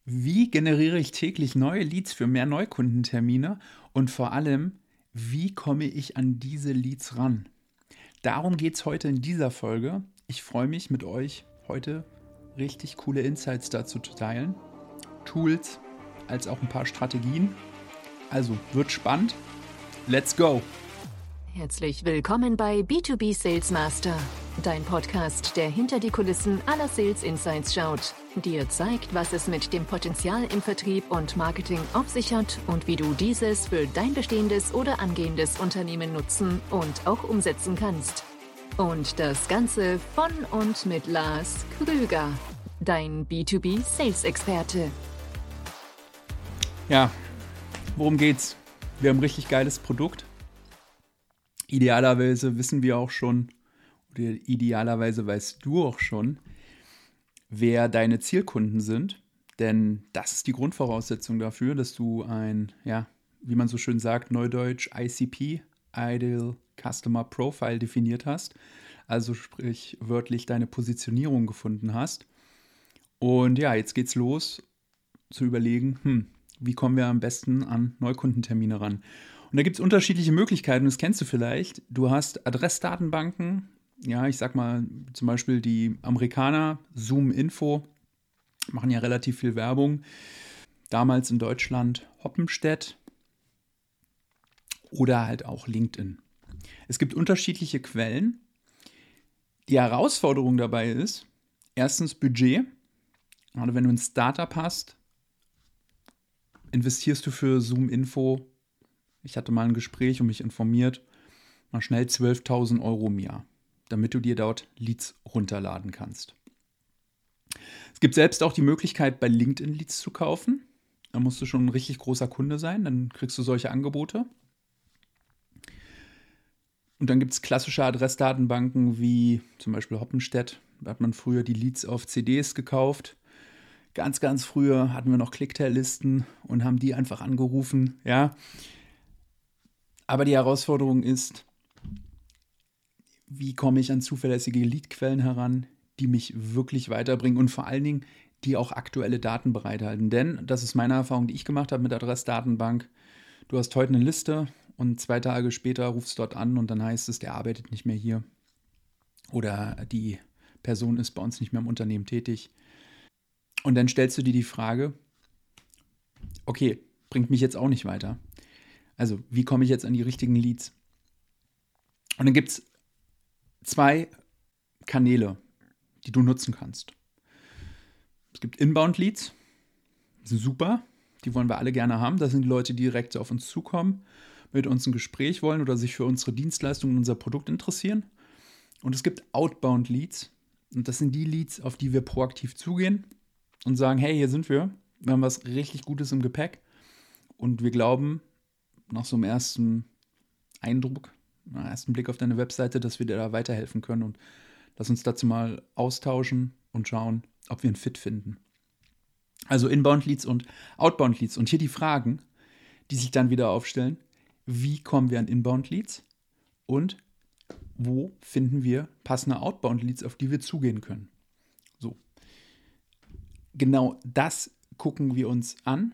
Wie generiere ich täglich neue Leads für mehr Neukundentermine und vor allem, wie komme ich an diese Leads ran? Darum geht es heute in dieser Folge. Ich freue mich mit euch heute richtig coole Insights dazu zu teilen. Tools als auch ein paar Strategien. Also wird spannend. Let's go! Herzlich willkommen bei B2B Sales Master, dein Podcast, der hinter die Kulissen aller Sales Insights schaut, dir zeigt, was es mit dem Potenzial im Vertrieb und Marketing auf sich hat und wie du dieses für dein bestehendes oder angehendes Unternehmen nutzen und auch umsetzen kannst. Und das Ganze von und mit Lars Krüger, dein B2B Sales Experte. Ja, worum geht's? Wir haben ein richtig geiles Produkt. Idealerweise wissen wir auch schon, oder idealerweise weißt du auch schon, wer deine Zielkunden sind. Denn das ist die Grundvoraussetzung dafür, dass du ein, wie man so schön sagt, neudeutsch ICP, Ideal Customer Profile definiert hast. Also sprich wörtlich deine Positionierung gefunden hast. Und ja, jetzt geht's los zu überlegen, wie kommen wir am besten an Neukundentermine ran? Und da gibt es unterschiedliche Möglichkeiten, das kennst du vielleicht. Du hast Adressdatenbanken, ja, ich sag mal zum Beispiel die Amerikaner, ZoomInfo, machen ja relativ viel Werbung. Damals in Deutschland Hoppenstedt oder halt auch LinkedIn. Es gibt unterschiedliche Quellen. Die Herausforderung dabei ist, erstens Budget. Gerade wenn du ein Startup hast, investierst du für ZoomInfo, ich hatte mal ein Gespräch und mich informiert, mal schnell 12.000 Euro im Jahr, damit du dir dort Leads runterladen kannst. Es gibt selbst auch die Möglichkeit, bei LinkedIn Leads zu kaufen. Da musst du schon ein richtig großer Kunde sein, dann kriegst du solche Angebote. Und dann gibt es klassische Adressdatenbanken wie zum Beispiel Hoppenstedt. Da hat man früher die Leads auf CDs gekauft. Ganz, ganz früher hatten wir noch Clicktail-Listen und haben die einfach angerufen, ja. Aber die Herausforderung ist, wie komme ich an zuverlässige Leadquellen heran, die mich wirklich weiterbringen und vor allen Dingen, die auch aktuelle Daten bereithalten. Denn, das ist meine Erfahrung, die ich gemacht habe mit der Adressdatenbank, du hast heute eine Liste und 2 Tage später rufst du dort an und dann heißt es, der arbeitet nicht mehr hier oder die Person ist bei uns nicht mehr im Unternehmen tätig. Und dann stellst du dir die Frage, okay, bringt mich jetzt auch nicht weiter. Also, wie komme ich jetzt an die richtigen Leads? Und dann gibt es 2 Kanäle, die du nutzen kannst. Es gibt Inbound-Leads, die sind super, die wollen wir alle gerne haben. Das sind die Leute, die direkt auf uns zukommen, mit uns ein Gespräch wollen oder sich für unsere Dienstleistung und unser Produkt interessieren. Und es gibt Outbound-Leads, und das sind die Leads, auf die wir proaktiv zugehen und sagen, hey, hier sind wir haben was richtig Gutes im Gepäck und wir glauben, nach so einem ersten Eindruck, nach ersten Blick auf deine Webseite, dass wir dir da weiterhelfen können und lass uns dazu mal austauschen und schauen, ob wir einen Fit finden. Also Inbound-Leads und Outbound-Leads. Und hier die Fragen, die sich dann wieder aufstellen. Wie kommen wir an Inbound-Leads? Und wo finden wir passende Outbound-Leads, auf die wir zugehen können? So. Genau das gucken wir uns an.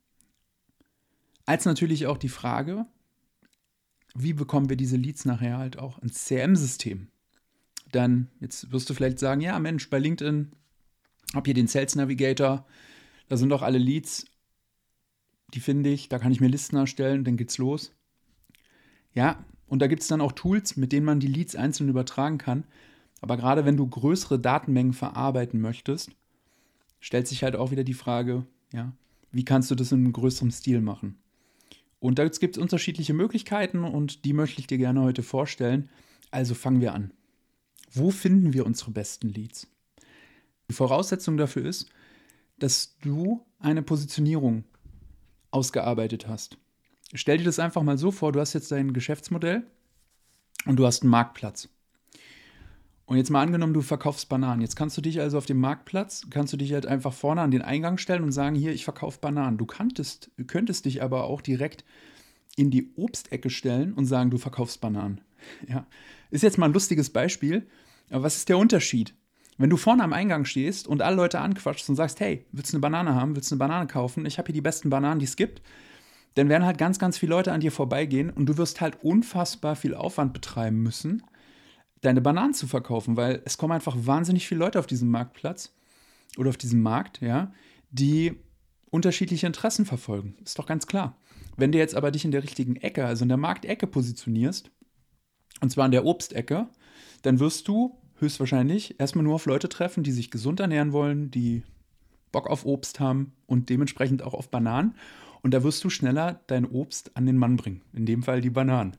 Als natürlich auch die Frage, wie bekommen wir diese Leads nachher halt auch ins CRM-System? Dann, jetzt wirst du vielleicht sagen, ja Mensch, bei LinkedIn habe hier den Sales Navigator, da sind doch alle Leads, die finde ich, da kann ich mir Listen erstellen, dann geht's los. Ja, und da gibt es dann auch Tools, mit denen man die Leads einzeln übertragen kann. Aber gerade wenn du größere Datenmengen verarbeiten möchtest, stellt sich halt auch wieder die Frage, ja, wie kannst du das in einem größeren Stil machen? Und da gibt es unterschiedliche Möglichkeiten und die möchte ich dir gerne heute vorstellen. Also fangen wir an. Wo finden wir unsere besten Leads? Die Voraussetzung dafür ist, dass du eine Positionierung ausgearbeitet hast. Stell dir das einfach mal so vor, du hast jetzt dein Geschäftsmodell und du hast einen Marktplatz. Und jetzt mal angenommen, du verkaufst Bananen. Jetzt kannst du dich also auf dem Marktplatz, halt einfach vorne an den Eingang stellen und sagen, hier, ich verkaufe Bananen. Du könntest dich aber auch direkt in die Obstecke stellen und sagen, du verkaufst Bananen. Ja. Ist jetzt mal ein lustiges Beispiel, aber was ist der Unterschied? Wenn du vorne am Eingang stehst und alle Leute anquatschst und sagst, hey, willst du eine Banane haben, willst du eine Banane kaufen, ich habe hier die besten Bananen, die es gibt, dann werden halt ganz, ganz viele Leute an dir vorbeigehen und du wirst halt unfassbar viel Aufwand betreiben müssen, deine Bananen zu verkaufen, weil es kommen einfach wahnsinnig viele Leute auf diesen Marktplatz oder auf diesen Markt, ja, die unterschiedliche Interessen verfolgen. Ist doch ganz klar. Wenn du jetzt aber dich in der richtigen Ecke, also in der Marktecke positionierst, und zwar in der Obstecke, dann wirst du höchstwahrscheinlich erstmal nur auf Leute treffen, die sich gesund ernähren wollen, die Bock auf Obst haben und dementsprechend auch auf Bananen. Und da wirst du schneller dein Obst an den Mann bringen. In dem Fall die Bananen.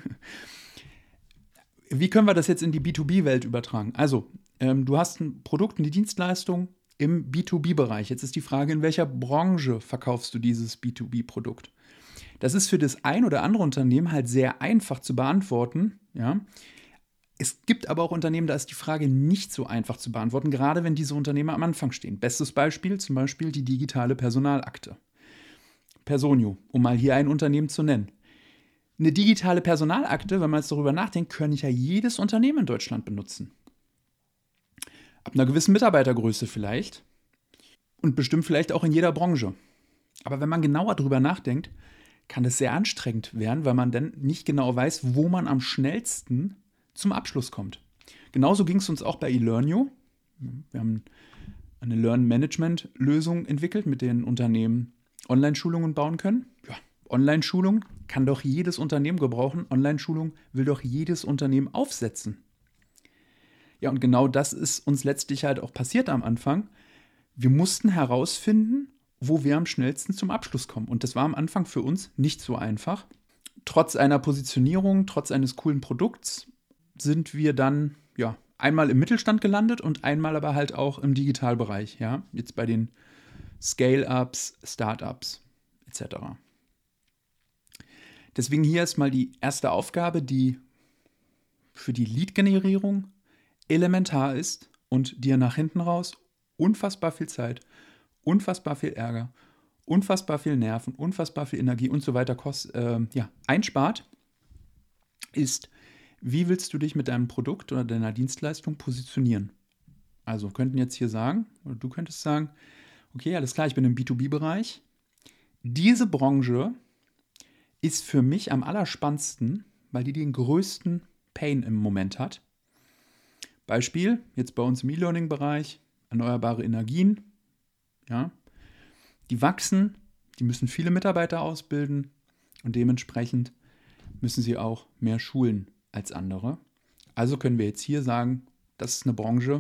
Wie können wir das jetzt in die B2B-Welt übertragen? Also, du hast ein Produkt, eine Dienstleistung im B2B-Bereich. Jetzt ist die Frage, in welcher Branche verkaufst du dieses B2B-Produkt? Das ist für das ein oder andere Unternehmen halt sehr einfach zu beantworten. Ja? Es gibt aber auch Unternehmen, da ist die Frage nicht so einfach zu beantworten, gerade wenn diese Unternehmen am Anfang stehen. Bestes Beispiel, zum Beispiel die digitale Personalakte. Personio, um mal hier ein Unternehmen zu nennen. Eine digitale Personalakte, wenn man jetzt darüber nachdenkt, könnte ja jedes Unternehmen in Deutschland benutzen. Ab einer gewissen Mitarbeitergröße vielleicht und bestimmt vielleicht auch in jeder Branche. Aber wenn man genauer darüber nachdenkt, kann es sehr anstrengend werden, weil man dann nicht genau weiß, wo man am schnellsten zum Abschluss kommt. Genauso ging es uns auch bei eLearnio. Wir haben eine Learn-Management-Lösung entwickelt, mit denen Unternehmen Online-Schulungen bauen können. Ja, Online-Schulung kann doch jedes Unternehmen gebrauchen. Online-Schulung will doch jedes Unternehmen aufsetzen. Ja, und genau das ist uns letztlich halt auch passiert am Anfang. Wir mussten herausfinden, wo wir am schnellsten zum Abschluss kommen. Und das war am Anfang für uns nicht so einfach. Trotz einer Positionierung, trotz eines coolen Produkts sind wir dann ja einmal im Mittelstand gelandet und einmal aber halt auch im Digitalbereich. Ja, jetzt bei den Scale-Ups, Startups etc. Deswegen hier ist mal die erste Aufgabe, die für die Lead-Generierung elementar ist und dir nach hinten raus unfassbar viel Zeit, unfassbar viel Ärger, unfassbar viel Nerven, unfassbar viel Energie und so weiter einspart, ist, wie willst du dich mit deinem Produkt oder deiner Dienstleistung positionieren? Also könnten jetzt hier sagen, oder du könntest sagen, okay, alles klar, ich bin im B2B-Bereich. Diese Branche ist für mich am allerspannendsten, weil die den größten Pain im Moment hat. Beispiel, jetzt bei uns im E-Learning-Bereich, erneuerbare Energien. Ja, die wachsen, die müssen viele Mitarbeiter ausbilden und dementsprechend müssen sie auch mehr schulen als andere. Also können wir jetzt hier sagen, das ist eine Branche,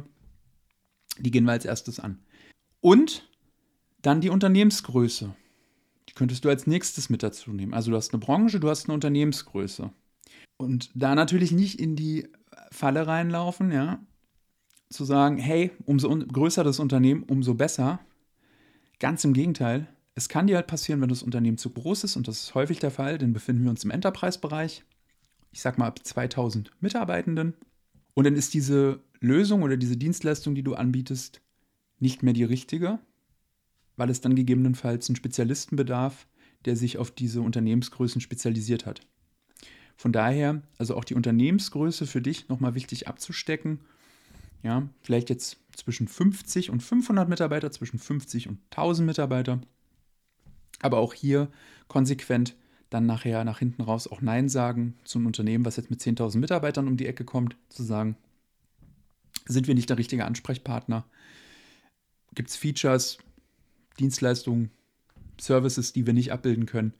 die gehen wir als erstes an. Und dann die Unternehmensgröße. Die könntest du als nächstes mit dazu nehmen. Also du hast eine Branche, du hast eine Unternehmensgröße. Und da natürlich nicht in die Falle reinlaufen, ja, zu sagen, hey, umso größer das Unternehmen, umso besser. Ganz im Gegenteil. Es kann dir halt passieren, wenn das Unternehmen zu groß ist, und das ist häufig der Fall, dann befinden wir uns im Enterprise-Bereich, ich sag mal ab 2000 Mitarbeitenden. Und dann ist diese Lösung oder diese Dienstleistung, die du anbietest, nicht mehr die richtige, weil es dann gegebenenfalls einen Spezialisten bedarf, der sich auf diese Unternehmensgrößen spezialisiert hat. Von daher, also auch die Unternehmensgröße für dich nochmal wichtig abzustecken. Ja, vielleicht jetzt zwischen 50 und 500 Mitarbeiter, zwischen 50 und 1000 Mitarbeiter. Aber auch hier konsequent dann nachher nach hinten raus auch Nein sagen zu einem Unternehmen, was jetzt mit 10.000 Mitarbeitern um die Ecke kommt, zu sagen, sind wir nicht der richtige Ansprechpartner? Gibt es Features, Dienstleistungen, Services, die wir nicht abbilden können,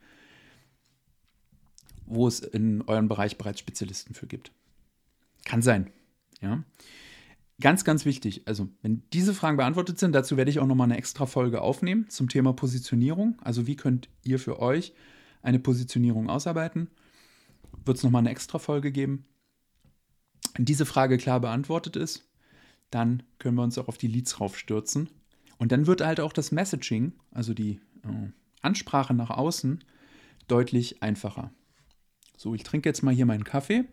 wo es in eurem Bereich bereits Spezialisten für gibt? Kann sein, ja. Ganz, ganz wichtig, also wenn diese Fragen beantwortet sind, dazu werde ich auch nochmal eine extra Folge aufnehmen zum Thema Positionierung. Also wie könnt ihr für euch eine Positionierung ausarbeiten? Wird es nochmal eine extra Folge geben. Wenn diese Frage klar beantwortet ist, dann können wir uns auch auf die Leads raufstürzen. Und dann wird halt auch das Messaging, also die Ansprache nach außen, deutlich einfacher. So, ich trinke jetzt mal hier meinen Kaffee.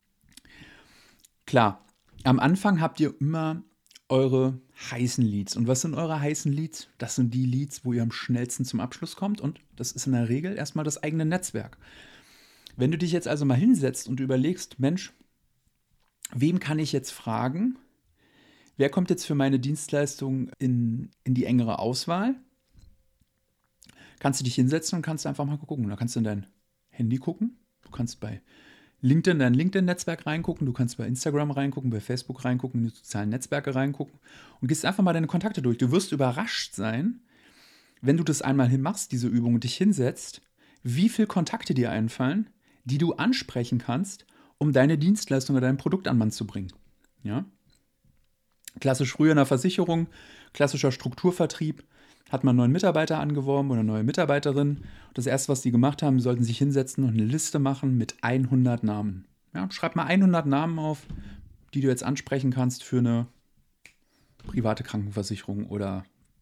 Klar, am Anfang habt ihr immer eure heißen Leads. Und was sind eure heißen Leads? Das sind die Leads, wo ihr am schnellsten zum Abschluss kommt. Und das ist in der Regel erstmal das eigene Netzwerk. Wenn du dich jetzt also mal hinsetzt und überlegst, Mensch, wem kann ich jetzt fragen, wer kommt jetzt für meine Dienstleistung in die engere Auswahl? Kannst du dich hinsetzen und kannst einfach mal gucken. Da kannst du in dein Handy gucken. Du kannst bei LinkedIn, dein LinkedIn-Netzwerk reingucken. Du kannst bei Instagram reingucken, bei Facebook reingucken, in die sozialen Netzwerke reingucken und gehst einfach mal deine Kontakte durch. Du wirst überrascht sein, wenn du das einmal hinmachst, diese Übung, und dich hinsetzt, wie viele Kontakte dir einfallen, die du ansprechen kannst, um deine Dienstleistung oder dein Produkt an Mann zu bringen. Ja? Klassisch früher in der Versicherung, klassischer Strukturvertrieb, hat man einen neuen Mitarbeiter angeworben oder eine neue Mitarbeiterin. Das erste, was die gemacht haben, sollten sich hinsetzen und eine Liste machen mit 100 Namen. Ja, schreib mal 100 Namen auf, die du jetzt ansprechen kannst für eine private Krankenversicherung oder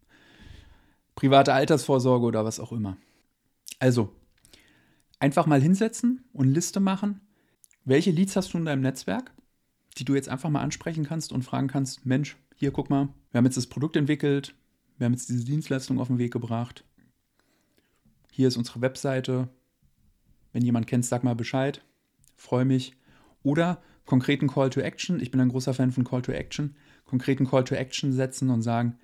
private Altersvorsorge oder was auch immer. Also, einfach mal hinsetzen und eine Liste machen. Welche Leads hast du in deinem Netzwerk, die du jetzt einfach mal ansprechen kannst und fragen kannst, Mensch, hier, guck mal, wir haben jetzt das Produkt entwickelt, wir haben jetzt diese Dienstleistung auf den Weg gebracht. Hier ist unsere Webseite. Wenn jemand kennt, sag mal Bescheid. Freue mich. Oder konkreten Call to Action. Ich bin ein großer Fan von Call to Action. Konkreten Call to Action setzen und sagen,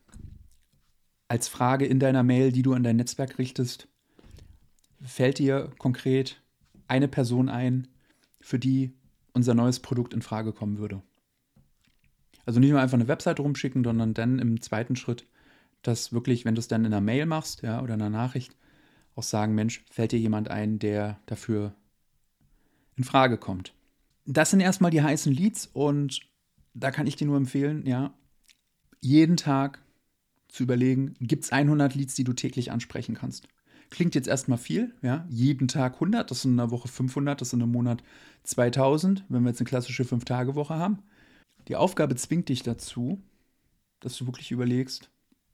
als Frage in deiner Mail, die du an dein Netzwerk richtest, fällt dir konkret eine Person ein, für die unser neues Produkt in Frage kommen würde. Also nicht nur einfach eine Webseite rumschicken, sondern dann im zweiten Schritt dass wirklich, wenn du es dann in einer Mail machst, ja, oder in einer Nachricht, auch sagen, Mensch, fällt dir jemand ein, der dafür in Frage kommt. Das sind erstmal die heißen Leads und da kann ich dir nur empfehlen, ja, jeden Tag zu überlegen, gibt es 100 Leads, die du täglich ansprechen kannst. Klingt jetzt erstmal viel, ja, jeden Tag 100, das sind in einer Woche 500, das sind im Monat 2000, wenn wir jetzt eine klassische 5-Tage-Woche haben. Die Aufgabe zwingt dich dazu, dass du wirklich überlegst,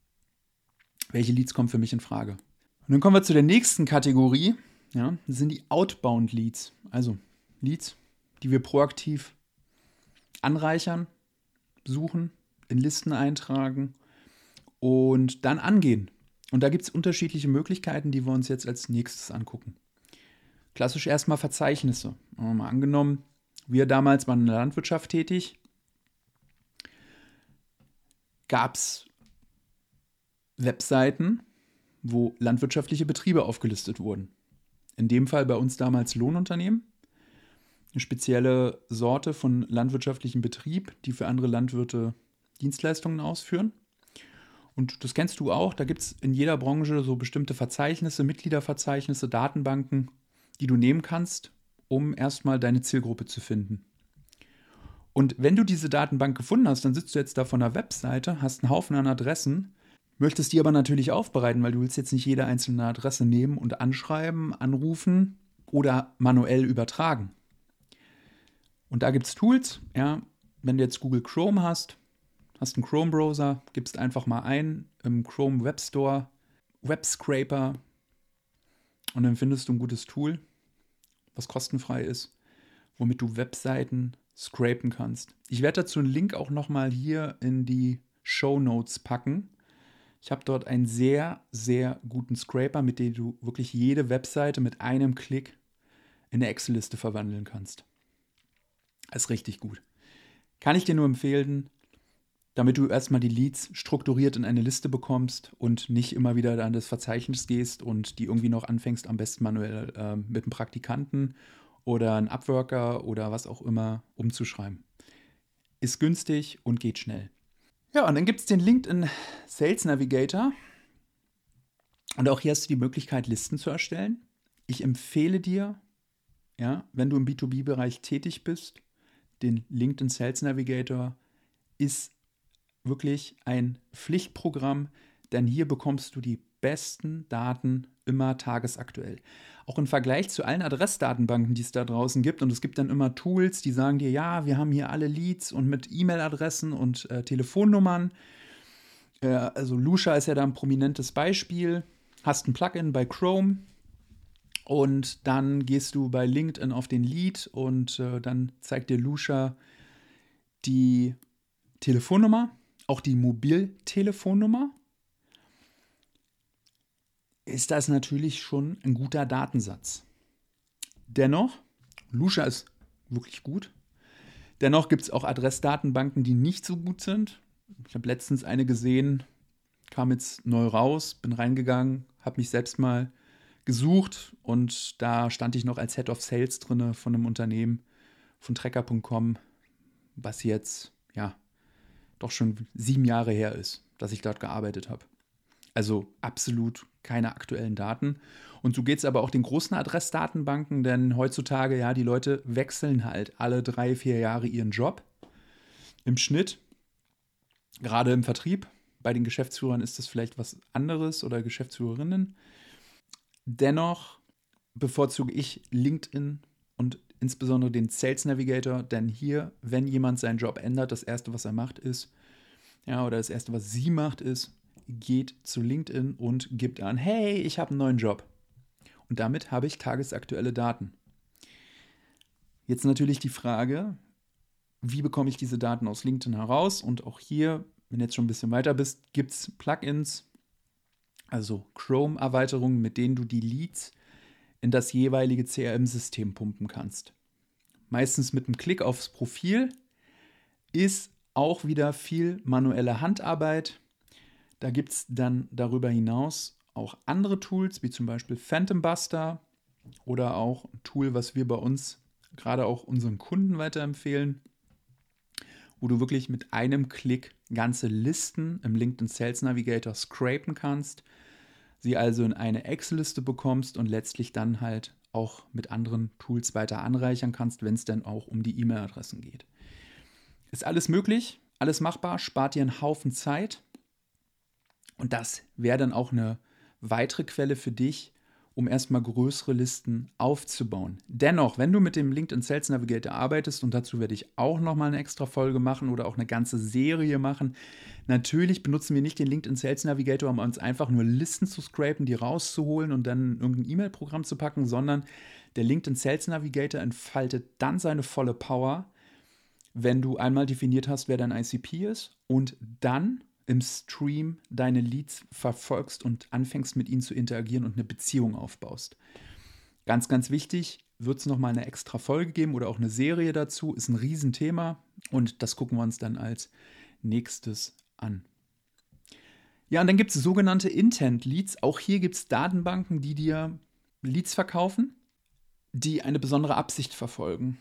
welche Leads kommen für mich in Frage. Und dann kommen wir zu der nächsten Kategorie. Ja, das sind die Outbound Leads. Also Leads, die wir proaktiv anreichern, suchen, in Listen eintragen und dann angehen. Und da gibt es unterschiedliche Möglichkeiten, die wir uns jetzt als nächstes angucken. Klassisch erstmal Verzeichnisse. Mal angenommen, wir damals waren in der Landwirtschaft tätig, gab es Webseiten, wo landwirtschaftliche Betriebe aufgelistet wurden. In dem Fall bei uns damals Lohnunternehmen. Eine spezielle Sorte von landwirtschaftlichem Betrieb, die für andere Landwirte Dienstleistungen ausführen. Und das kennst du auch, da gibt es in jeder Branche so bestimmte Verzeichnisse, Mitgliederverzeichnisse, Datenbanken, die du nehmen kannst, um erstmal deine Zielgruppe zu finden. Und wenn du diese Datenbank gefunden hast, dann sitzt du jetzt da von der Webseite, hast einen Haufen an Adressen, möchtest die aber natürlich aufbereiten, weil du willst jetzt nicht jede einzelne Adresse nehmen und anschreiben, anrufen oder manuell übertragen. Und da gibt es Tools, ja, wenn du jetzt Google Chrome hast einen Chrome-Browser, gibst einfach mal ein im Chrome Web Store, Web-Scraper und dann findest du ein gutes Tool, was kostenfrei ist, womit du Webseiten scrapen kannst. Ich werde dazu einen Link auch nochmal hier in die Shownotes packen. Ich habe dort einen sehr, sehr guten Scraper, mit dem du wirklich jede Webseite mit einem Klick in eine Excel-Liste verwandeln kannst. Das ist richtig gut. Kann ich dir nur empfehlen, damit du erstmal die Leads strukturiert in eine Liste bekommst und nicht immer wieder an das Verzeichnis gehst und die irgendwie noch anfängst, am besten manuell mit einem Praktikanten oder einem Upworker oder was auch immer umzuschreiben. Ist günstig und geht schnell. Ja, und dann gibt es den LinkedIn Sales Navigator. Und auch hier hast du die Möglichkeit, Listen zu erstellen. Ich empfehle dir, ja, wenn du im B2B-Bereich tätig bist, den LinkedIn Sales Navigator ist wirklich ein Pflichtprogramm, denn hier bekommst du die besten Daten immer tagesaktuell. Auch im Vergleich zu allen Adressdatenbanken, die es da draußen gibt. Und es gibt dann immer Tools, die sagen dir, ja, wir haben hier alle Leads und mit E-Mail-Adressen und Telefonnummern. Also Lusha ist ja da ein prominentes Beispiel. Hast ein Plugin bei Chrome und dann gehst du bei LinkedIn auf den Lead und dann zeigt dir Lusha die Telefonnummer, auch die Mobiltelefonnummer. Ist das natürlich schon ein guter Datensatz. Dennoch, Lusha ist wirklich gut, Dennoch gibt es auch Adressdatenbanken, die nicht so gut sind. Ich habe letztens eine gesehen, kam jetzt neu raus, bin reingegangen, habe mich selbst mal gesucht und da stand ich noch als Head of Sales drin von einem Unternehmen von Trecker.com, was jetzt ja doch schon 7 Jahre her ist, dass ich dort gearbeitet habe. Also absolut keine aktuellen Daten. Und so geht es aber auch den großen Adressdatenbanken, denn heutzutage, ja, die Leute wechseln halt alle 3, 4 Jahre ihren Job im Schnitt, gerade im Vertrieb. Bei den Geschäftsführern ist das vielleicht was anderes oder Geschäftsführerinnen. Dennoch bevorzuge ich LinkedIn und insbesondere den Sales Navigator, denn hier, wenn jemand seinen Job ändert, das Erste, was er macht, ist, ja, oder das Erste, was sie macht, ist, geht zu LinkedIn und gibt an, hey, ich habe einen neuen Job. Und damit habe ich tagesaktuelle Daten. Jetzt natürlich die Frage, wie bekomme ich diese Daten aus LinkedIn heraus? Und auch hier, wenn du jetzt schon ein bisschen weiter bist, gibt es Plugins, also Chrome-Erweiterungen, mit denen du die Leads in das jeweilige CRM-System pumpen kannst. Meistens mit einem Klick aufs Profil, ist auch wieder viel manuelle Handarbeit. Da gibt es dann darüber hinaus auch andere Tools, wie zum Beispiel Phantom Buster oder auch ein Tool, was wir bei uns gerade auch unseren Kunden weiterempfehlen, wo du wirklich mit einem Klick ganze Listen im LinkedIn Sales Navigator scrapen kannst, sie also in eine Excel-Liste bekommst und letztlich dann halt auch mit anderen Tools weiter anreichern kannst, wenn es dann auch um die E-Mail-Adressen geht. Ist alles möglich, alles machbar, spart dir einen Haufen Zeit und das wäre dann auch eine weitere Quelle für dich, um erstmal größere Listen aufzubauen. Dennoch, wenn du mit dem LinkedIn Sales Navigator arbeitest, und dazu werde ich auch nochmal eine extra Folge machen oder auch eine ganze Serie machen, natürlich benutzen wir nicht den LinkedIn Sales Navigator, um uns einfach nur Listen zu scrapen, die rauszuholen und dann in irgendein E-Mail-Programm zu packen, sondern der LinkedIn Sales Navigator entfaltet dann seine volle Power, wenn du einmal definiert hast, wer dein ICP ist und dann im Stream deine Leads verfolgst und anfängst mit ihnen zu interagieren und eine Beziehung aufbaust. Ganz, ganz wichtig, wird es nochmal eine extra Folge geben oder auch eine Serie dazu, ist ein Riesenthema und das gucken wir uns dann als nächstes an. Ja, und dann gibt es sogenannte Intent Leads. Auch hier gibt es Datenbanken, die dir Leads verkaufen, die eine besondere Absicht verfolgen.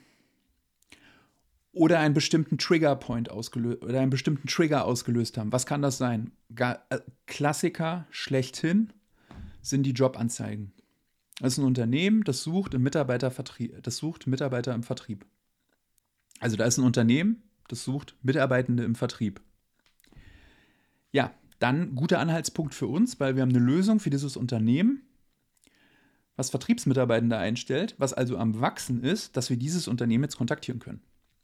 Oder einen bestimmten Trigger-Point ausgelöst oder einen bestimmten Trigger ausgelöst haben. Was kann das sein? Klassiker schlechthin sind die Jobanzeigen. Das ist ein Unternehmen, das sucht Mitarbeiter im Vertrieb. Also da ist ein Unternehmen, das sucht Mitarbeitende im Vertrieb. Ja, dann guter Anhaltspunkt für uns, weil wir haben eine Lösung für dieses Unternehmen, was Vertriebsmitarbeitende einstellt, was also am Wachsen ist, dass wir dieses Unternehmen jetzt kontaktieren können.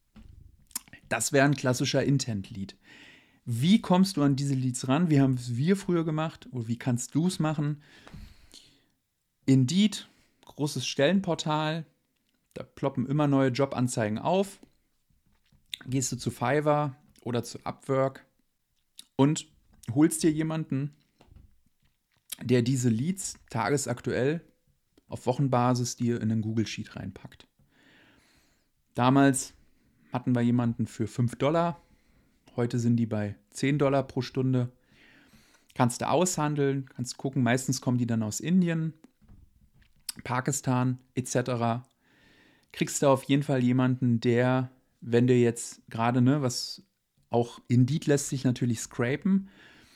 Das wäre ein klassischer Intent-Lead. Wie kommst du an diese Leads ran? Wie haben wir früher gemacht? Oder wie kannst du es machen? Indeed, großes Stellenportal. Da ploppen immer neue Jobanzeigen auf. Gehst du zu Fiverr oder zu Upwork und holst dir jemanden, der diese Leads tagesaktuell auf Wochenbasis dir in einen Google Sheet reinpackt. Damals hatten wir jemanden für $5. Heute sind die bei $10 pro Stunde. Kannst du aushandeln, kannst gucken. Meistens kommen die dann aus Indien, Pakistan etc. Kriegst du auf jeden Fall jemanden, der, wenn du jetzt gerade, was auch Indeed lässt sich natürlich scrapen,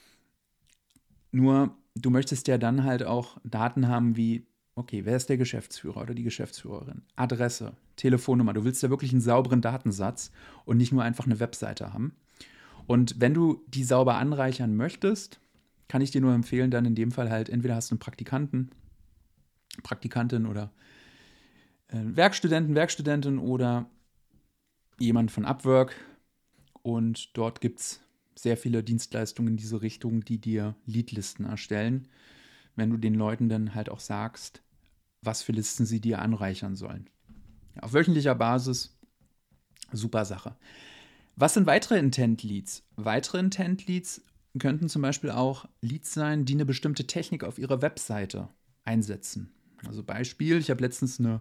nur du möchtest ja dann halt auch Daten haben wie, okay, wer ist der Geschäftsführer oder die Geschäftsführerin? Adresse, Telefonnummer. Du willst ja wirklich einen sauberen Datensatz und nicht nur einfach eine Webseite haben. Und wenn du die sauber anreichern möchtest, kann ich dir nur empfehlen, dann in dem Fall halt entweder hast du einen Praktikantin oder Werkstudentin oder jemand von Upwork. Und dort gibt es sehr viele Dienstleistungen in diese Richtung, die dir Leadlisten erstellen, wenn du den Leuten dann halt auch sagst, was für Listen sie dir anreichern sollen. Ja, auf wöchentlicher Basis, super Sache. Was sind weitere Intent-Leads? Weitere Intent-Leads könnten zum Beispiel auch Leads sein, die eine bestimmte Technik auf ihrer Webseite einsetzen. Also Beispiel, ich habe letztens eine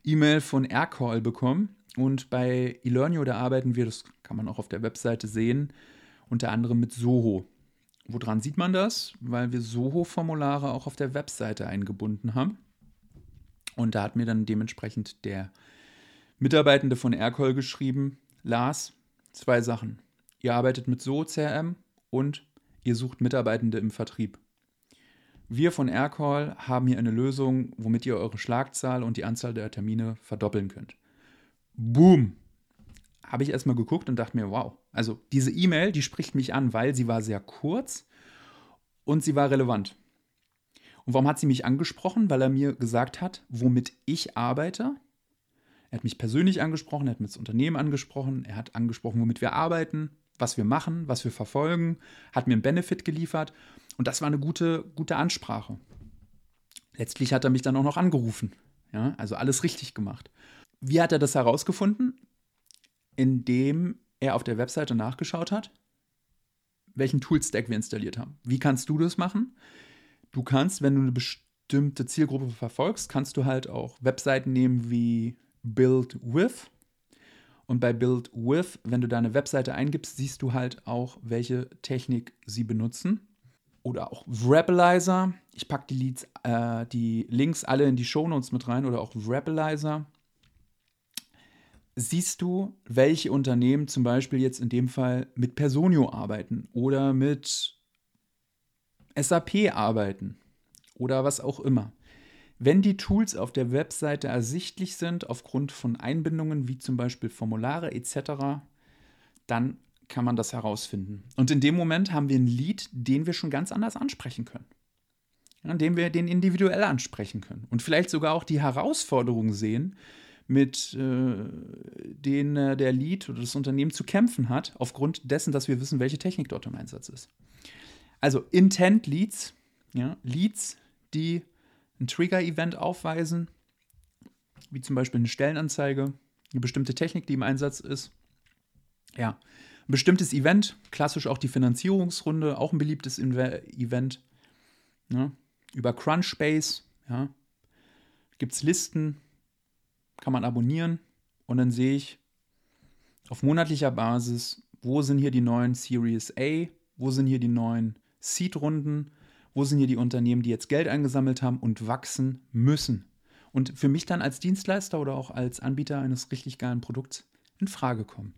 E-Mail von Aircall bekommen. Und bei Elearnio, da arbeiten wir, das kann man auch auf der Webseite sehen, unter anderem mit Zoho. Woran sieht man das? Weil wir Zoho-Formulare auch auf der Webseite eingebunden haben. Und da hat mir dann dementsprechend der Mitarbeitende von Aircall geschrieben: Lars, 2 Sachen. Ihr arbeitet mit Zoho CRM und ihr sucht Mitarbeitende im Vertrieb. Wir von Aircall haben hier eine Lösung, womit ihr eure Schlagzahl und die Anzahl der Termine verdoppeln könnt. Boom! Habe ich erstmal geguckt und dachte mir, wow. Also diese E-Mail, die spricht mich an, weil sie war sehr kurz und sie war relevant. Und warum hat sie mich angesprochen? Weil er mir gesagt hat, womit ich arbeite. Er hat mich persönlich angesprochen, er hat mich das Unternehmen angesprochen, er hat angesprochen, womit wir arbeiten, was wir machen, was wir verfolgen, hat mir einen Benefit geliefert und das war eine gute Ansprache. Letztlich hat er mich dann auch noch angerufen, ja, also alles richtig gemacht. Wie hat er das herausgefunden? Indem er auf der Webseite nachgeschaut hat, welchen Toolstack wir installiert haben. Wie kannst du das machen? Du kannst, wenn du eine bestimmte Zielgruppe verfolgst, kannst du halt auch Webseiten nehmen wie Build With. Und bei Build With, wenn du deine Webseite eingibst, siehst du halt auch, welche Technik sie benutzen. Oder auch Wrapalizer. Ich packe die Links alle in die Shownotes mit rein. Oder auch Wrapalizer. Siehst du, welche Unternehmen zum Beispiel jetzt in dem Fall mit Personio arbeiten oder mit SAP arbeiten oder was auch immer. Wenn die Tools auf der Webseite ersichtlich sind, aufgrund von Einbindungen wie zum Beispiel Formulare etc., dann kann man das herausfinden. Und in dem Moment haben wir ein Lead, den wir schon ganz anders ansprechen können. Ja, den wir den individuell ansprechen können. Und vielleicht sogar auch die Herausforderungen sehen, mit denen der Lead oder das Unternehmen zu kämpfen hat, aufgrund dessen, dass wir wissen, welche Technik dort im Einsatz ist. Also Intent Leads, ja, Leads, die ein Trigger-Event aufweisen, wie zum Beispiel eine Stellenanzeige, eine bestimmte Technik, die im Einsatz ist. Ja, ein bestimmtes Event, klassisch auch die Finanzierungsrunde, auch ein beliebtes Event. Ja, über Crunchbase, ja, gibt es Listen, kann man abonnieren und dann sehe ich auf monatlicher Basis, wo sind hier die neuen Series A, wo sind hier die neuen Seed-Runden, wo sind hier die Unternehmen, die jetzt Geld eingesammelt haben und wachsen müssen. Und für mich dann als Dienstleister oder auch als Anbieter eines richtig geilen Produkts in Frage kommen.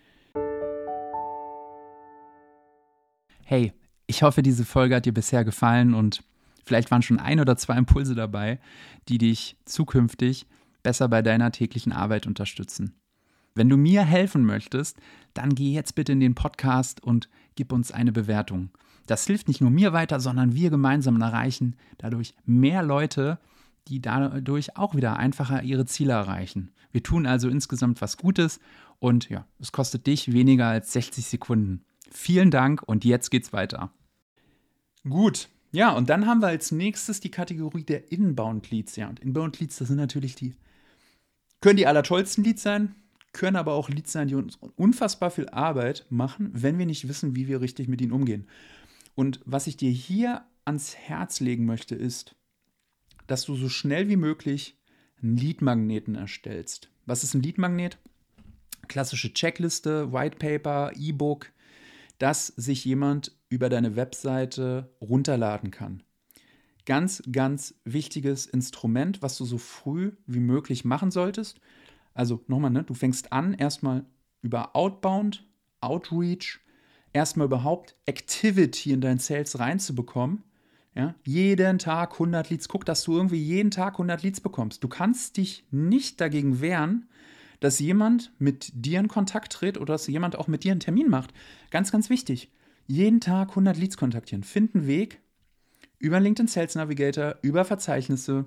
Hey, ich hoffe, diese Folge hat dir bisher gefallen und vielleicht waren schon 1 oder 2 Impulse dabei, die dich zukünftig besser bei deiner täglichen Arbeit unterstützen. Wenn du mir helfen möchtest, dann geh jetzt bitte in den Podcast und gib uns eine Bewertung. Das hilft nicht nur mir weiter, sondern wir gemeinsam erreichen dadurch mehr Leute, die dadurch auch wieder einfacher ihre Ziele erreichen. Wir tun also insgesamt was Gutes und ja, es kostet dich weniger als 60 Sekunden. Vielen Dank und jetzt geht's weiter. Gut, ja, und dann haben wir als nächstes die Kategorie der Inbound Leads. Ja, und Inbound Leads, das sind natürlich können die allertollsten Leads sein, können aber auch Leads sein, die uns unfassbar viel Arbeit machen, wenn wir nicht wissen, wie wir richtig mit ihnen umgehen. Und was ich dir hier ans Herz legen möchte, ist, dass du so schnell wie möglich einen Lead-Magneten erstellst. Was ist ein Lead-Magnet? Klassische Checkliste, White Paper, E-Book, dass sich jemand über deine Webseite runterladen kann. Ganz, ganz wichtiges Instrument, was du so früh wie möglich machen solltest. Also nochmal, du fängst an, erstmal über Outbound, Outreach, erstmal überhaupt Activity in dein Sales reinzubekommen. Ja, jeden Tag 100 Leads. Guck, dass du irgendwie jeden Tag 100 Leads bekommst. Du kannst dich nicht dagegen wehren, dass jemand mit dir in Kontakt tritt oder dass jemand auch mit dir einen Termin macht. Ganz, ganz wichtig. Jeden Tag 100 Leads kontaktieren. Find einen Weg über LinkedIn Sales Navigator, über Verzeichnisse,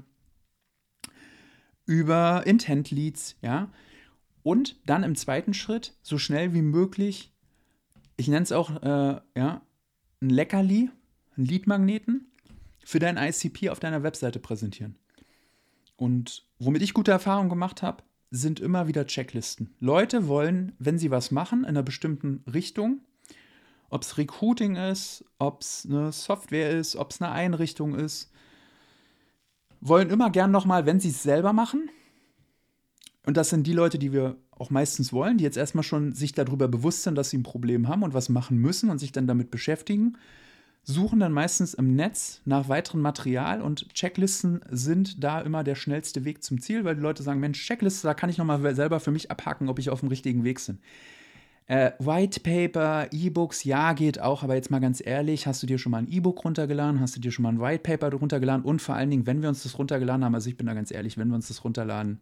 über Intent Leads, ja. Und dann im zweiten Schritt so schnell wie möglich, ich nenne es auch, ein Leckerli, einen Lead-Magneten für dein ICP auf deiner Webseite präsentieren. Und womit ich gute Erfahrungen gemacht habe, sind immer wieder Checklisten. Leute wollen, wenn sie was machen in einer bestimmten Richtung, ob es Recruiting ist, ob es eine Software ist, ob es eine Einrichtung ist, wollen immer gern nochmal, wenn sie es selber machen, Und das sind die Leute, die wir auch meistens wollen, die jetzt erstmal schon sich darüber bewusst sind, dass sie ein Problem haben und was machen müssen und sich dann damit beschäftigen, suchen dann meistens im Netz nach weiterem Material und Checklisten sind da immer der schnellste Weg zum Ziel, weil die Leute sagen, Mensch, Checkliste, da kann ich nochmal selber für mich abhaken, ob ich auf dem richtigen Weg bin. White Paper, E-Books, ja, geht auch, aber jetzt mal ganz ehrlich, hast du dir schon mal ein E-Book runtergeladen, hast du dir schon mal ein White Paper runtergeladen und vor allen Dingen, wenn wir uns das runtergeladen haben, also ich bin da ganz ehrlich, wenn wir uns das runterladen,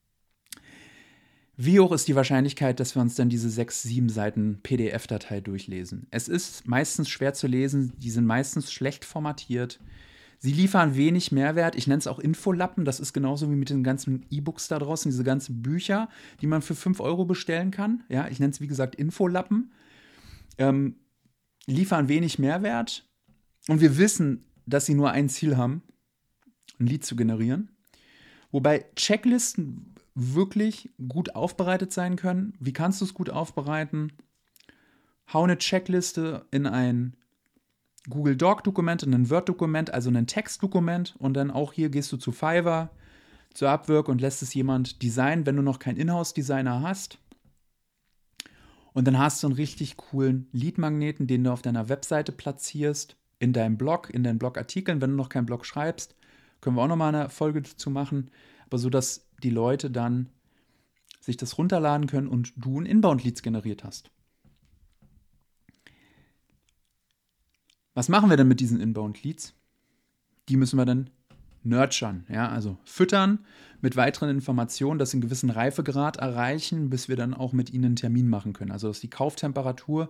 wie hoch ist die Wahrscheinlichkeit, dass wir uns dann diese 6, 7 Seiten PDF-Datei durchlesen? Es ist meistens schwer zu lesen, die sind meistens schlecht formatiert. Sie liefern wenig Mehrwert. Ich nenne es auch Infolappen. Das ist genauso wie mit den ganzen E-Books da draußen, diese ganzen Bücher, die man für 5 € bestellen kann. Ja, ich nenne es wie gesagt Infolappen. Liefern wenig Mehrwert. Und wir wissen, dass sie nur ein Ziel haben, ein Lead zu generieren. Wobei Checklisten wirklich gut aufbereitet sein können. Wie kannst du es gut aufbereiten? Hau eine Checkliste in ein Google Doc-Dokument, in ein Word-Dokument, also ein Textdokument und dann auch hier gehst du zu Fiverr, zu Upwork und lässt es jemand designen, wenn du noch keinen Inhouse-Designer hast. Und dann hast du einen richtig coolen Lead-Magneten, den du auf deiner Webseite platzierst, in deinem Blog, in deinen Blogartikeln. Wenn du noch keinen Blog schreibst, können wir auch nochmal eine Folge dazu machen, aber so, dass die Leute dann sich das runterladen können und du ein Inbound-Leads generiert hast. Was machen wir denn mit diesen Inbound-Leads? Die müssen wir dann nurturen, ja, also füttern mit weiteren Informationen, dass sie einen gewissen Reifegrad erreichen, bis wir dann auch mit ihnen einen Termin machen können. Also dass die Kauftemperatur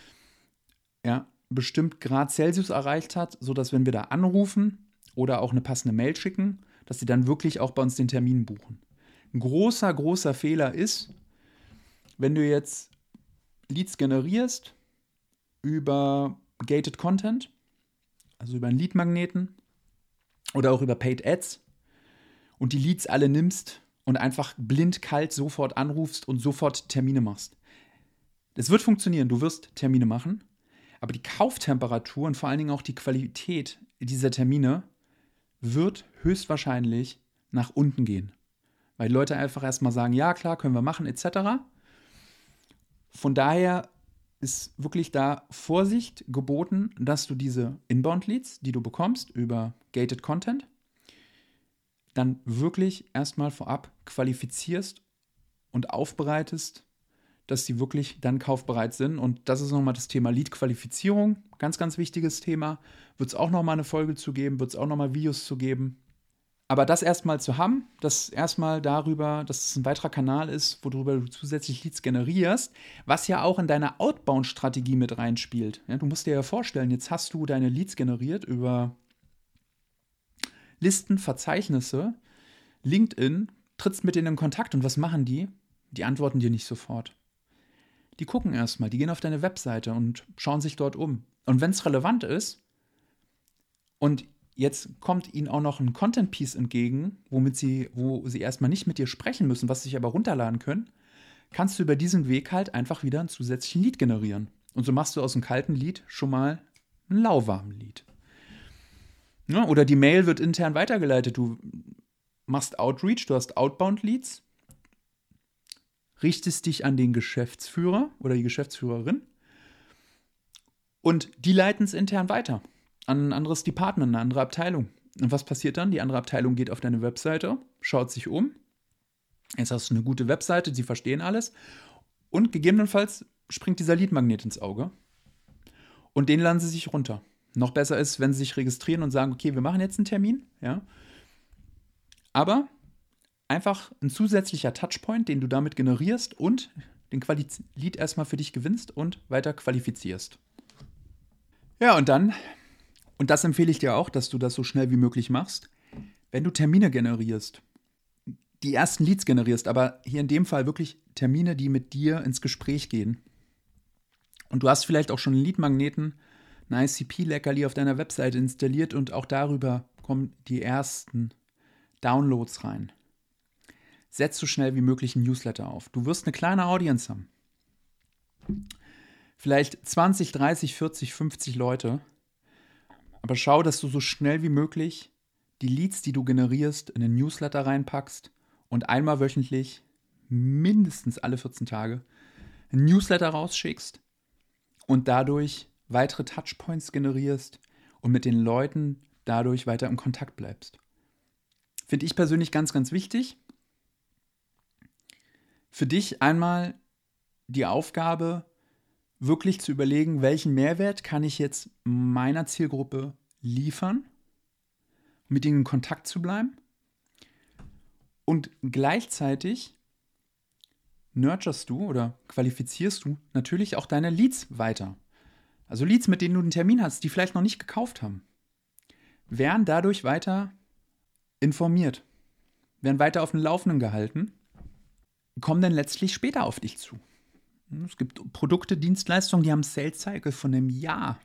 bestimmt Grad Celsius erreicht hat, sodass wenn wir da anrufen oder auch eine passende Mail schicken, dass sie dann wirklich auch bei uns den Termin buchen. Ein großer Fehler ist, wenn du jetzt Leads generierst über Gated Content, also über einen Lead-Magneten oder auch über Paid Ads und die Leads alle nimmst und einfach blind kalt sofort anrufst und sofort Termine machst. Das wird funktionieren, du wirst Termine machen, aber die Kauftemperatur und vor allen Dingen auch die Qualität dieser Termine wird höchstwahrscheinlich nach unten gehen. Weil die Leute einfach erstmal sagen, ja klar, können wir machen, etc. Von daher ist wirklich da Vorsicht geboten, dass du diese Inbound-Leads, die du bekommst über Gated Content, dann wirklich erstmal vorab qualifizierst und aufbereitest, dass sie wirklich dann kaufbereit sind. Und das ist nochmal das Thema Lead-Qualifizierung. Ganz wichtiges Thema. Wird es auch nochmal eine Folge zu geben, wird es auch nochmal Videos zu geben. Aber das erstmal zu haben, das erstmal darüber, dass es ein weiterer Kanal ist, worüber du zusätzlich Leads generierst, was ja auch in deiner Outbound-Strategie mit reinspielt. Ja, du musst dir ja vorstellen, jetzt hast du deine Leads generiert über Listen, Verzeichnisse, LinkedIn, trittst mit denen in Kontakt und was machen die? Die antworten dir nicht sofort. Die gucken erstmal, die gehen auf deine Webseite und schauen sich dort um. Und wenn es relevant ist und jetzt kommt ihnen auch noch ein Content-Piece entgegen, wo sie erstmal nicht mit dir sprechen müssen, was sie sich aber runterladen können, kannst du über diesen Weg halt einfach wieder einen zusätzlichen Lead generieren. Und so machst du aus einem kalten Lead schon mal einen lauwarmen Lead. Ja, oder die Mail wird intern weitergeleitet. Du machst Outreach, du hast Outbound-Leads, richtest dich an den Geschäftsführer oder die Geschäftsführerin und die leiten es intern weiter an ein anderes Department, eine andere Abteilung. Und was passiert dann? Die andere Abteilung geht auf deine Webseite, schaut sich um. Jetzt hast du eine gute Webseite, sie verstehen alles. Und gegebenenfalls springt dieser Lead-Magnet ins Auge. Und den laden sie sich runter. Noch besser ist, wenn sie sich registrieren und sagen, okay, wir machen jetzt einen Termin. Ja. Aber einfach ein zusätzlicher Touchpoint, den du damit generierst und den Lead erstmal für dich gewinnst und weiter qualifizierst. Ja, und dann, und das empfehle ich dir auch, dass du das so schnell wie möglich machst, wenn du Termine generierst, die ersten Leads generierst, aber hier in dem Fall wirklich Termine, die mit dir ins Gespräch gehen. Und du hast vielleicht auch schon einen Lead-Magneten, ein ICP-Leckerli auf deiner Webseite installiert und auch darüber kommen die ersten Downloads rein. Setz so schnell wie möglich einen Newsletter auf. Du wirst eine kleine Audience haben. Vielleicht 20, 30, 40, 50 Leute. Aber schau, dass du so schnell wie möglich die Leads, die du generierst, in den Newsletter reinpackst und einmal wöchentlich mindestens alle 14 Tage ein Newsletter rausschickst und dadurch weitere Touchpoints generierst und mit den Leuten dadurch weiter im Kontakt bleibst. Finde ich persönlich ganz, ganz wichtig. Für dich einmal die Aufgabe, wirklich zu überlegen, welchen Mehrwert kann ich jetzt meiner Zielgruppe liefern, mit ihnen in Kontakt zu bleiben. Und gleichzeitig nurturst du oder qualifizierst du natürlich auch deine Leads weiter. Also Leads, mit denen du einen Termin hast, die vielleicht noch nicht gekauft haben, werden dadurch weiter informiert, werden weiter auf dem Laufenden gehalten, kommen dann letztlich später auf dich zu. Es gibt Produkte, Dienstleistungen, die haben einen Sales Cycle von einem Jahr.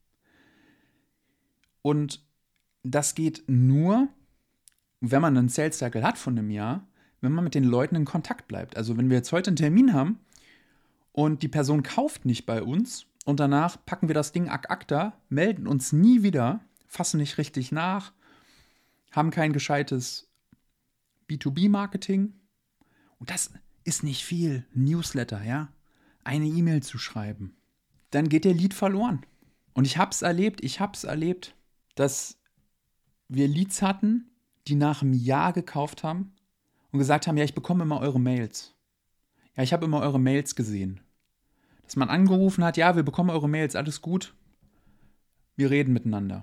Und das geht nur, wenn man einen Sales Cycle hat von einem Jahr, wenn man mit den Leuten in Kontakt bleibt. Also wenn wir jetzt heute einen Termin haben und die Person kauft nicht bei uns und danach packen wir das Ding ad acta, melden uns nie wieder, fassen nicht richtig nach, haben kein gescheites B2B-Marketing. Und das ist nicht viel. Newsletter, ja? Eine E-Mail zu schreiben. Dann geht der Lead verloren. Und ich hab's erlebt, dass wir Leads hatten, die nach einem Jahr gekauft haben und gesagt haben, ja, ich bekomme immer eure Mails. Ja, ich habe immer eure Mails gesehen. Dass man angerufen hat, ja, wir bekommen eure Mails, alles gut. Wir reden miteinander.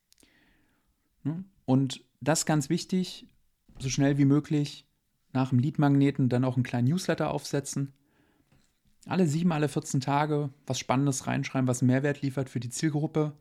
Und das ist ganz wichtig, so schnell wie möglich nach dem Lead-Magneten dann auch einen kleinen Newsletter aufsetzen. Alle 7, alle 14 Tage was Spannendes reinschreiben, was einen Mehrwert liefert für die Zielgruppe,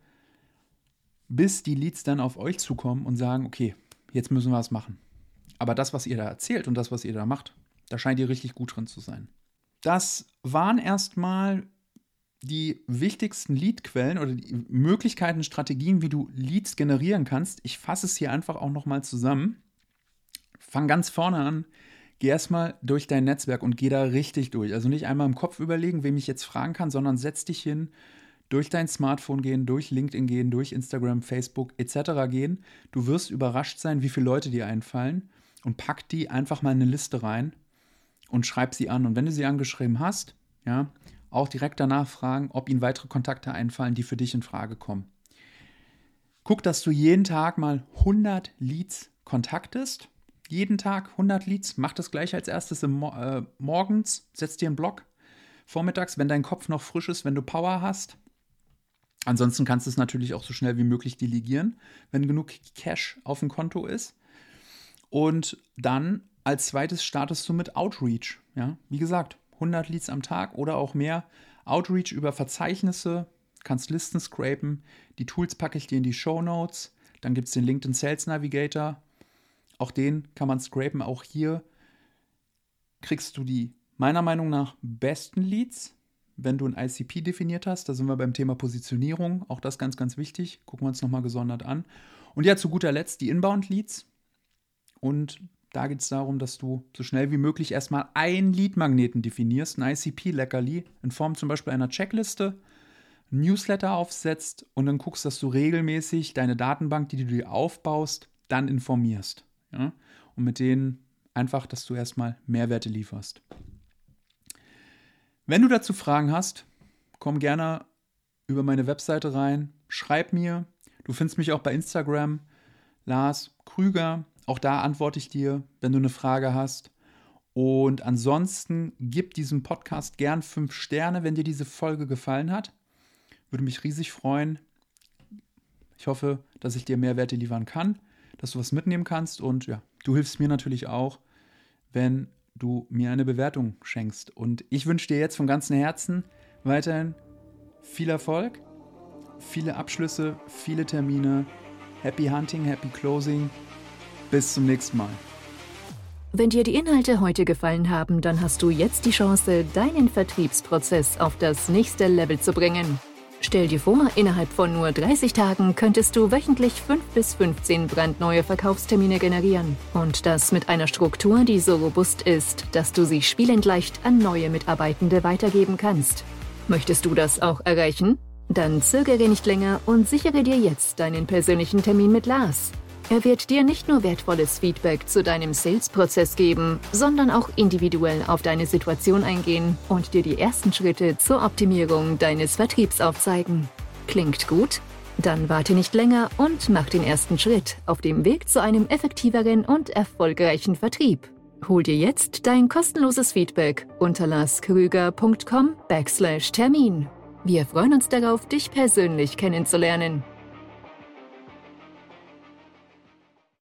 bis die Leads dann auf euch zukommen und sagen, okay, jetzt müssen wir was machen. Aber das, was ihr da erzählt und das, was ihr da macht, da scheint ihr richtig gut drin zu sein. Das waren erstmal die wichtigsten Lead-Quellen oder die Möglichkeiten, Strategien, wie du Leads generieren kannst. Ich fasse es hier einfach auch nochmal zusammen. Fang ganz vorne an. Geh erstmal durch dein Netzwerk und geh da richtig durch. Also nicht einmal im Kopf überlegen, wem ich jetzt fragen kann, sondern setz dich hin, durch dein Smartphone gehen, durch LinkedIn gehen, durch Instagram, Facebook etc. gehen. Du wirst überrascht sein, wie viele Leute dir einfallen und pack die einfach mal in eine Liste rein und schreib sie an. Und wenn du sie angeschrieben hast, ja, auch direkt danach fragen, ob ihnen weitere Kontakte einfallen, die für dich in Frage kommen. Guck, dass du jeden Tag mal 100 Leads kontaktest. Jeden Tag 100 Leads. Mach das gleich als erstes morgens. Setz dir einen Block. Vormittags, wenn dein Kopf noch frisch ist, wenn du Power hast. Ansonsten kannst du es natürlich auch so schnell wie möglich delegieren, wenn genug Cash auf dem Konto ist. Und dann als zweites startest du mit Outreach. Ja? Wie gesagt, 100 Leads am Tag oder auch mehr. Outreach über Verzeichnisse, kannst Listen scrapen. Die Tools packe ich dir in die Shownotes. Dann gibt es den LinkedIn Sales Navigator. Auch den kann man scrapen. Auch hier kriegst du die meiner Meinung nach besten Leads, wenn du ein ICP definiert hast. Da sind wir beim Thema Positionierung. Auch das ganz, ganz wichtig. Gucken wir uns nochmal gesondert an. Und ja, zu guter Letzt die Inbound-Leads. Und da geht es darum, dass du so schnell wie möglich erstmal einen Lead-Magneten definierst, ein ICP-Leckerli, in Form zum Beispiel einer Checkliste, ein Newsletter aufsetzt und dann guckst, dass du regelmäßig deine Datenbank, die du dir aufbaust, dann informierst. Ja? Und mit denen einfach, dass du erstmal Mehrwerte lieferst. Wenn du dazu Fragen hast, komm gerne über meine Webseite rein, schreib mir. Du findest mich auch bei Instagram, Lars Krüger. Auch da antworte ich dir, wenn du eine Frage hast. Und ansonsten gib diesem Podcast gern 5 Sterne, wenn dir diese Folge gefallen hat. Würde mich riesig freuen. Ich hoffe, dass ich dir Mehrwerte liefern kann, dass du was mitnehmen kannst. Und ja, du hilfst mir natürlich auch, wenn du mir eine Bewertung schenkst. Und ich wünsche dir jetzt von ganzem Herzen weiterhin viel Erfolg, viele Abschlüsse, viele Termine. Happy Hunting, Happy Closing. Bis zum nächsten Mal. Wenn dir die Inhalte heute gefallen haben, dann hast du jetzt die Chance, deinen Vertriebsprozess auf das nächste Level zu bringen. Stell dir vor, innerhalb von nur 30 Tagen könntest du wöchentlich 5 bis 15 brandneue Verkaufstermine generieren. Und das mit einer Struktur, die so robust ist, dass du sie spielend leicht an neue Mitarbeitende weitergeben kannst. Möchtest du das auch erreichen? Dann zögere nicht länger und sichere dir jetzt deinen persönlichen Termin mit Lars. Er wird dir nicht nur wertvolles Feedback zu deinem Sales-Prozess geben, sondern auch individuell auf deine Situation eingehen und dir die ersten Schritte zur Optimierung deines Vertriebs aufzeigen. Klingt gut? Dann warte nicht länger und mach den ersten Schritt auf dem Weg zu einem effektiveren und erfolgreichen Vertrieb. Hol dir jetzt dein kostenloses Feedback unter larskrüger.com/Termin. Wir freuen uns darauf, dich persönlich kennenzulernen.